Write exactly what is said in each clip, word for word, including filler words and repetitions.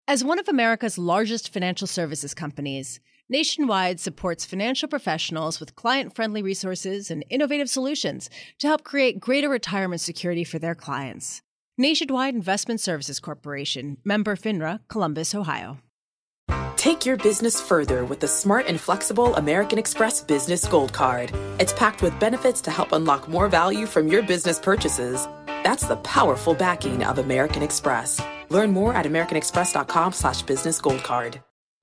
As one of America's largest financial services companies, Nationwide supports financial professionals with client-friendly resources and innovative solutions to help create greater retirement security for their clients. Nationwide Investment Services Corporation, member FINRA, Columbus, Ohio. Take your business further with the smart and flexible American Express Business Gold Card. It's packed with benefits to help unlock more value from your business purchases. That's the powerful backing of American Express. Learn more at americanexpress.com slash business gold card.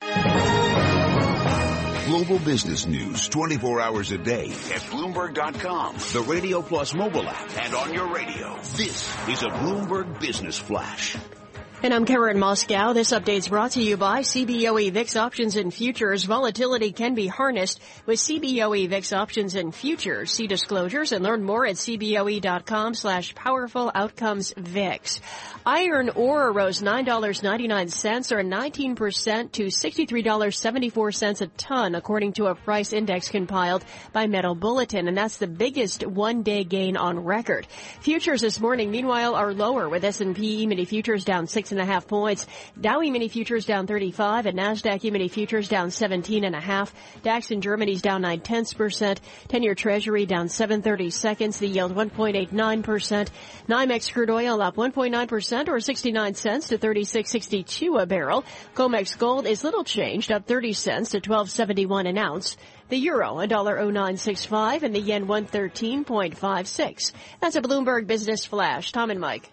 Global business news twenty-four hours a day at Bloomberg dot com, the Radio Plus mobile app, and on your radio. This is a Bloomberg Business Flash. And I'm Karen Moscow. This update is brought to you by C B O E V I X Options and Futures. Volatility can be harnessed with C B O E V I X Options and Futures. See disclosures and learn more at cboe.com slash powerful outcomes VIX. Iron ore rose nine dollars and ninety-nine cents or nineteen percent to sixty-three dollars and seventy-four cents a ton, according to a price index compiled by Metal Bulletin. And that's the biggest one-day gain on record. Futures this morning, meanwhile, are lower, with S and P E-mini futures down six and a half points. Dow E-mini futures down thirty-five, and NASDAQ E-mini futures down seventeen and a half. DAX in Germany's down nine tenths percent. ten-year Treasury down seven thirty seconds. The yield one point eight nine percent. NYMEX crude oil up one point nine percent or sixty-nine cents to thirty-six sixty-two a barrel. COMEX gold is little changed, up thirty cents to twelve seventy-one an ounce. The euro, one dollar oh nine sixty-five, and the yen one thirteen point five six. That's a Bloomberg Business Flash. Tom and Mike.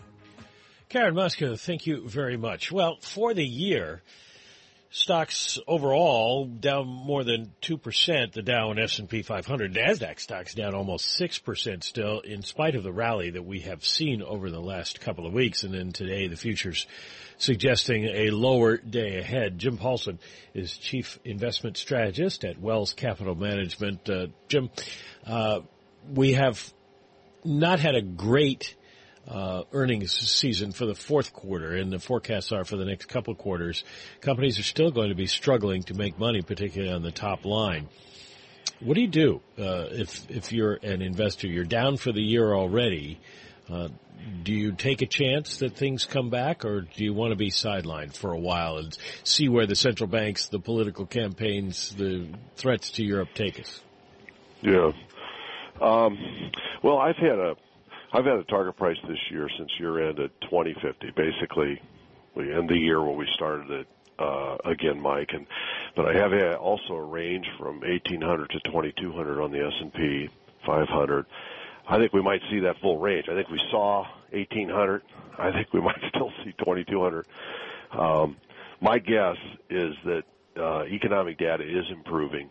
Karen Muska, thank you very much. Well, for the year, stocks overall down more than two percent, the Dow and S and P five hundred. NASDAQ stocks down almost six percent still, in spite of the rally that we have seen over the last couple of weeks. And then today, the futures suggesting a lower day ahead. Jim Paulson is Chief Investment Strategist at Wells Capital Management. Uh, Jim, uh, we have not had a great Uh, earnings season for the fourth quarter, and the forecasts are for the next couple of quarters. Companies are still going to be struggling to make money, particularly on the top line. What do you do uh, if if you're an investor? You're down for the year already. Uh, do you take a chance that things come back, or do you want to be sidelined for a while and see where the central banks, the political campaigns, the threats to Europe take us? Yeah. Um, well, I've had a I've had a target price this year since year end at twenty fifty. Basically, we end the year where we started it uh, again, Mike. And but I have had also a range from eighteen hundred to twenty-two hundred on the S and P five hundred. I think we might see that full range. I think we saw eighteen hundred. I think we might still see twenty-two hundred. Um, my guess is that uh, economic data is improving,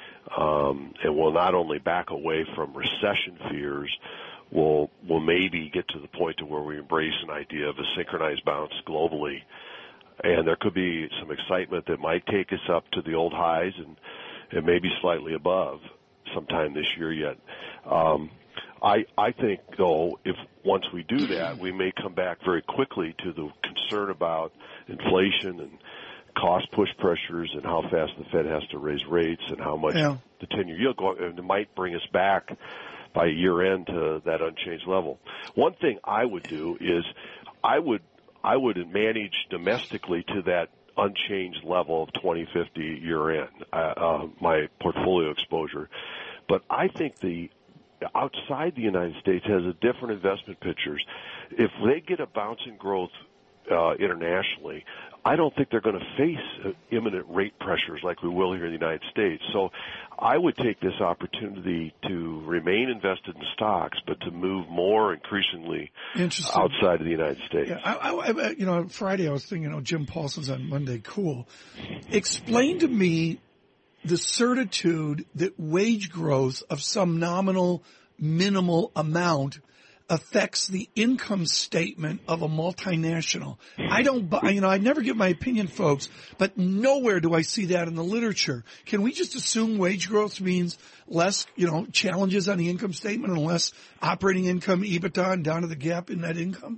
um, and will not only back away from recession fears. We'll, we'll maybe get to the point to where we embrace an idea of a synchronized bounce globally. And there could be some excitement that might take us up to the old highs and, and maybe slightly above sometime this year yet. Um, I, I think, though, if once we do that, we may come back very quickly to the concern about inflation and cost push pressures and how fast the Fed has to raise rates and how much yeah. the ten-year yield go, and it might bring us back by year end to that unchanged level. One thing I would do is I would I would manage domestically to that unchanged level of twenty fifty year end, uh, uh, my portfolio exposure. But I think the outside the United States has a different investment pictures. If they get a bounce in growth uh, internationally, I don't think they're going to face uh, imminent rate pressures like we will here in the United States. So I would take this opportunity to remain invested in stocks, but to move more increasingly outside of the United States. Yeah, I, I, you know, Friday I was thinking, you know, Jim Paulson's on Monday. Cool. Explain to me the certitude that wage growth of some nominal, minimal amount affects the income statement of a multinational. I don't, you know, I never give my opinion, folks, but nowhere do I see that in the literature. Can we just assume wage growth means less, you know, challenges on the income statement and less operating income, EBITDA, and down to the gap in net income?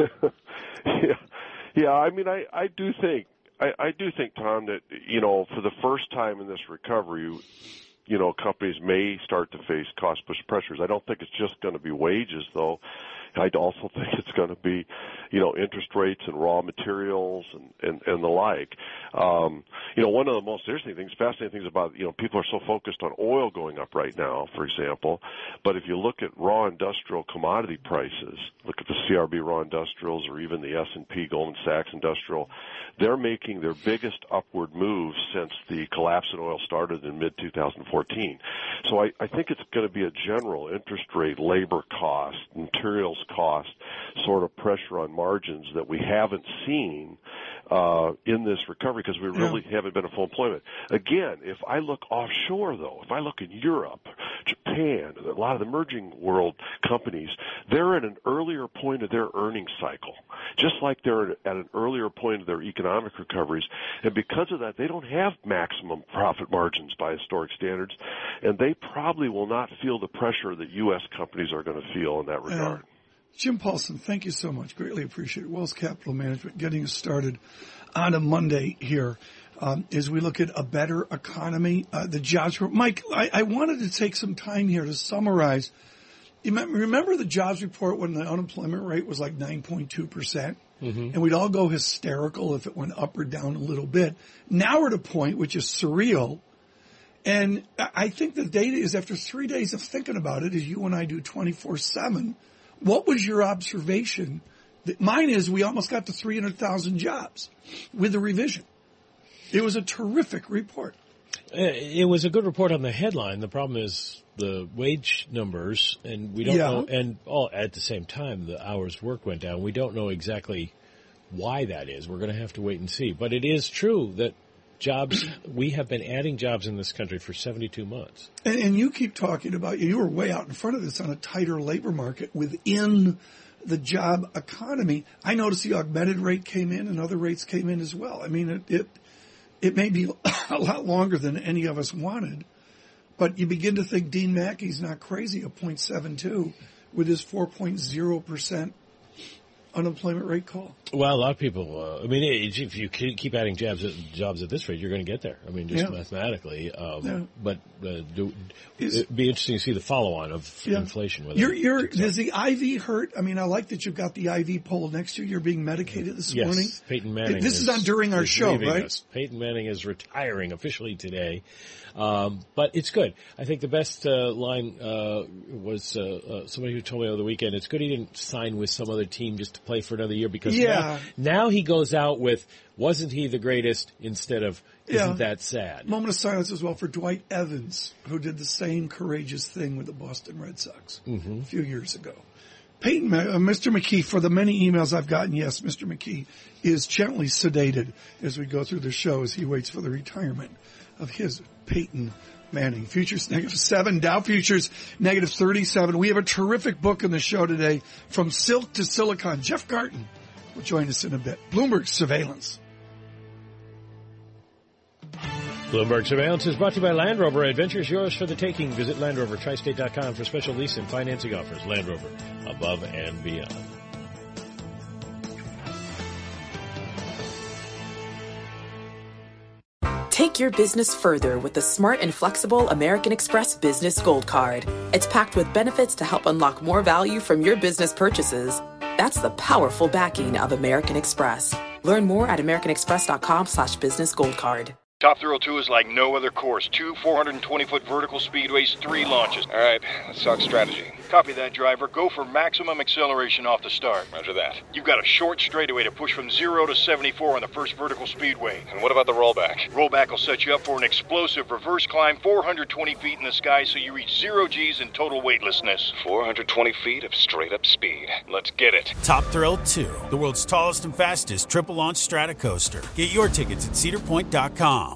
yeah, yeah. I mean, I, I do think, I, I do think, Tom, that, you know, for the first time in this recovery, you know, companies may start to face cost push pressures. I don't think it's just going to be wages, though. I also think it's going to be, you know, interest rates and raw materials and, and, and the like. Um, you know, one of the most interesting things, fascinating things about, you know, people are so focused on oil going up right now, for example, but if you look at raw industrial commodity prices, look at the C R B raw industrials or even the S and P Goldman Sachs industrial, they're making their biggest upward move since the collapse in oil started in mid twenty fourteen. So I, I think it's going to be a general interest rate, labor cost, materials cost sort of pressure on margins that we haven't seen uh, in this recovery because we really yeah. haven't been at full employment. Again, if I look offshore, though, if I look in Europe, Japan, a lot of the emerging world companies, they're at an earlier point of their earnings cycle, just like they're at an earlier point of their economic recoveries. And because of that, they don't have maximum profit margins by historic standards, and they probably will not feel the pressure that U S companies are going to feel in that regard. Uh, Jim Paulson, thank you so much. Greatly appreciate it. Wells Capital Management getting us started on a Monday here um, as we look at a better economy. Uh, the jobs report. Mike, I, I wanted to take some time here to summarize. You remember the jobs report when the unemployment rate was like nine point two percent? Mm-hmm. And we'd all go hysterical if it went up or down a little bit. Now we're at a point which is surreal. And I think the data is, after three days of thinking about it, as you and I do twenty-four seven, what was your observation? Mine is we almost got to three hundred thousand jobs with the revision. It was a terrific report. It was a good report on the headline. The problem is the wage numbers, and we don't yeah. know, and all at the same time, the hours work went down. We don't know exactly why that is. We're going to have to wait and see. But it is true that jobs, we have been adding jobs in this country for seventy-two months. And, and you keep talking about, you were way out in front of this on a tighter labor market within the job economy. I noticed the augmented rate came in and other rates came in as well. I mean, it, it, it may be a lot longer than any of us wanted, but you begin to think Dean Mackey's not crazy at point seven two with his four point zero percent unemployment rate call. Well, a lot of people, uh, I mean, if you keep adding jobs at, jobs at this rate, you're going to get there. I mean, just yeah. mathematically. Um, yeah. But uh, do, Is, it'd be interesting to see the follow-on of yeah. inflation. Whether you're, you're, does the I V hurt? I mean, I like that you've got the I V poll next to you. You're being medicated this yes. morning. Peyton Manning. This is, is on during our show, right? Us. Peyton Manning is retiring officially today. Um, but it's good. I think the best uh, line uh, was uh, uh, somebody who told me over the weekend, it's good he didn't sign with some other team just to play for another year, because yeah. now, now he goes out with, wasn't he the greatest, instead of, isn't yeah. that sad? Moment of silence as well for Dwight Evans, who did the same courageous thing with the Boston Red Sox mm-hmm. a few years ago. Peyton, uh, Mister McKee, for the many emails I've gotten, yes, Mister McKee is gently sedated as we go through the show as he waits for the retirement of his Peyton Manning. Futures negative seven, Dow futures negative thirty-seven. We have a terrific book in the show today, From Silk to Silicon. Jeff Garten will join us in a bit. Bloomberg Surveillance. Bloomberg Surveillance is brought to you by Land Rover. Adventures yours for the taking. Visit Land Rover Tri State dot com for special lease and financing offers. Land Rover, above and beyond. Take your business further with the smart and flexible American Express Business Gold Card. It's packed with benefits to help unlock more value from your business purchases. That's the powerful backing of American Express. Learn more at american express dot com slash business gold card. Top Thrill two is like no other course. Two four hundred twenty foot vertical speedways, three launches. All right, let's talk strategy. Copy that, driver. Go for maximum acceleration off the start. Roger that. You've got a short straightaway to push from zero to seventy-four on the first vertical speedway. And what about the rollback? Rollback will set you up for an explosive reverse climb four hundred twenty feet in the sky so you reach zero G's in total weightlessness. four hundred twenty feet of straight-up speed. Let's get it. Top Thrill two, the world's tallest and fastest triple-launch strata coaster. Get your tickets at cedar point dot com.